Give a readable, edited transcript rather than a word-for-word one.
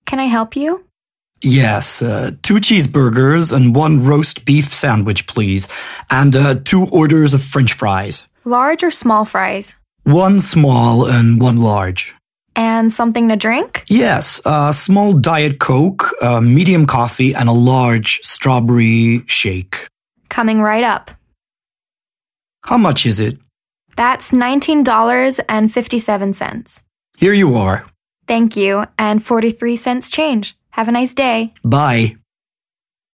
Can I help you? Yes, 2 cheeseburgers and 1 roast beef sandwich, please. And 2 orders of French fries. Large or small fries? 1 small and 1 large. And something to drink? Yes, a small Diet Coke, a medium coffee, and a large strawberry shake. Coming right up. How much is it? That's $19.57. Here you are. Thank you, and 43 cents change. Have a nice day. Bye.